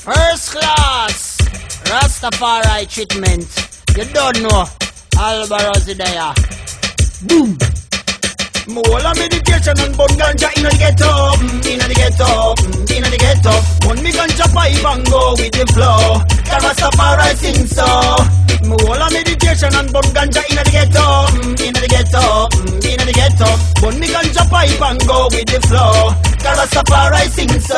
First class Rastafari treatment. You don't know Albarozi there. Boom. More meditation and bun ganja inna the ghetto, inna the ghetto, inna the ghetto. Bun me ganja pipe and go with the flow. Rastafari sing so. More meditation and bun ganja inna the ghetto, inna the ghetto, inna the ghetto. Bun me ganja pipe and go with the flow. Rastafari sing so.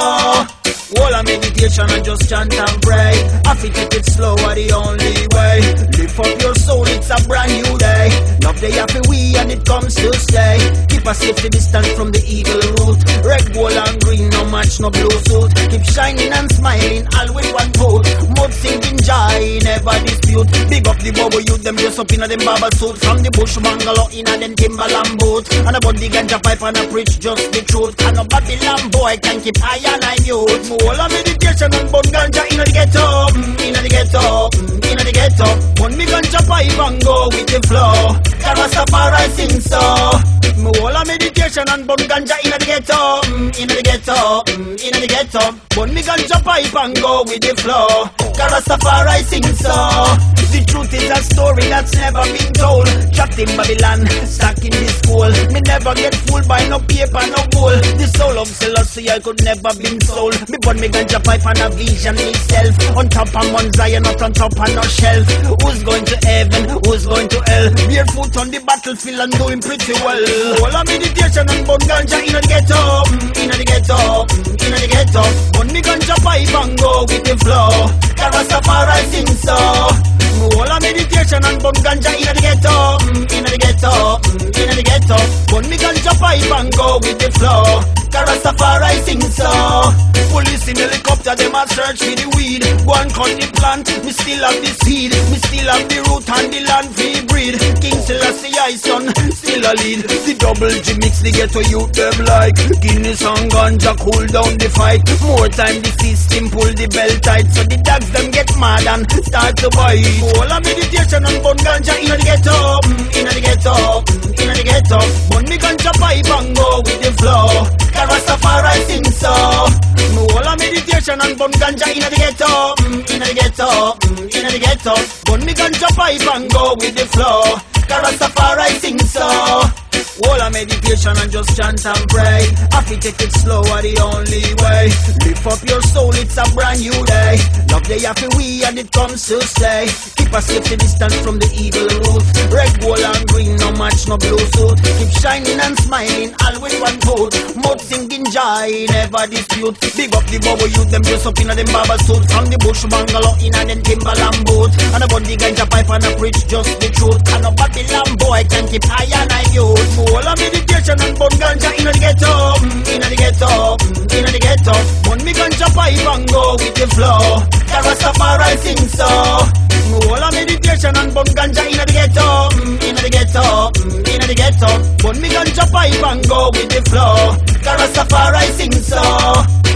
All a meditation and just chant and pray. I feel it slower the only way. Lift up your soul, it's a brand new day. Love the happy we and it comes to stay. Keep a safety distance from the evil root. Red, gold and green, no match, no blue suit. Keep shining and smiling, all with one foot. Mud singing joy, never dispute. Big up the bubble youth, them dress up in a them barber suit. From the bush bungalow in a them Timberland boot. And about the ganja pipe and a preach just the truth. And a Babylon boy can keep eye and eye youth. All a meditation and bun ganja inna the ghetto, inna the ghetto, inna the ghetto. Bun me ganja pipe and go with the flow. Rastafari sing so. All a meditation and bun ganja inna the ghetto, inna the ghetto, inna the ghetto. Bun me ganja pipe and go with the flow. Rastafari sing so. The truth is a story that's never been told. Trapped in Babylon, stuck in this school. Me never get fooled by no paper, no gold. The soul of Selassie I could never been sold. Me burn me ganja pipe and a vision myself. On top of Mount Zion, not on top of no shelf. Who's going to heaven? Who's going to hell? Barefoot on the battlefield and doing pretty well. All a meditation and burn ganja inna the ghetto, inna the ghetto, inna the ghetto. Burn me ganja pipe and go with the flow. Rastafari sing so. All a meditation and burn ganja inna the ghetto, inna the ghetto, inna the ghetto. Burn me ganja pipe and go with the flow. Rastafari sing so. Police in helicopter, them a search for the weed. Go and cut the plant, me still have the seed. Me still have the root and the land free breed. King Selassie I son, still a lead. The double G mix, the ghetto youth them like Guinness and ganja cool down the fight. More time the system pull the belt tight. So the dogs them get mad and start to bite. All a meditation and bun ganja inna the ghetto, inna the ghetto, inna the ghetto. Bun me ganja pipe and go with the flow. Rastafari sing so. All a meditation and bun ganja inna the ghetto, inna the ghetto, inna the ghetto. Bun me ganja pipe and go with the flow. Rastafari sing so. All a meditation and just chant and pray. I feel take it slower the only way. Lift up your soul, it's a brand new day. Love the happy we and it comes to stay. Keep a safety distance from the evil root. Red, gold and green, no match, no blue suit. Keep shining and smiling, all with one foot. Mouth singing joy, never dispute. Big up the bubble youth, them dress up in a them barber suit. From the bush bungalow in a them Timberland boot. And about the ganja pipe and a preach just the truth. And a Babylon boy can keep eye and eye youth. All a meditation and bun ganja inna the ghetto, inna the ghetto, inna the ghetto. Bun me ganja pipe and go with the flow. Rastafari sing so. All a meditation and bun ganja inna the ghetto, inna the ghetto, inna the ghetto. Bun me ganja pipe and go with the flow. Rastafari sing so.